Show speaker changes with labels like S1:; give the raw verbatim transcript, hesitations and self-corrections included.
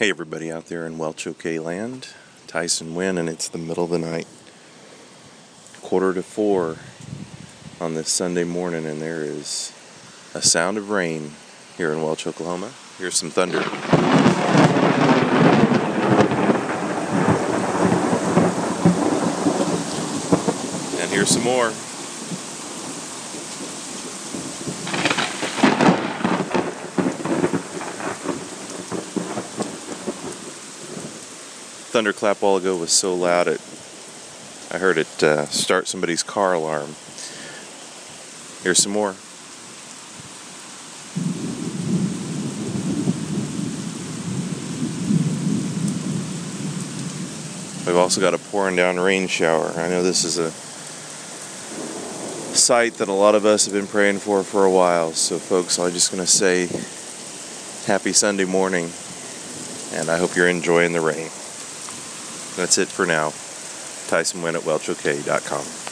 S1: Hey everybody out there in Welch OK land, Tyson Wynn, and it's the middle of the night, quarter to four on this Sunday morning, and there is a sound of rain here in Welch, Oklahoma. Here's some thunder. And here's some more. Thunderclap a while ago was so loud it I heard it uh, start somebody's car alarm. Here's some more. We've also got a pouring down rain shower. I know this is a sight that a lot of us have been praying for for a while. So folks, I'm just going to say happy Sunday morning, and I hope you're enjoying the rain. That's it for now. Tyson Wynn at Welch O K dot com.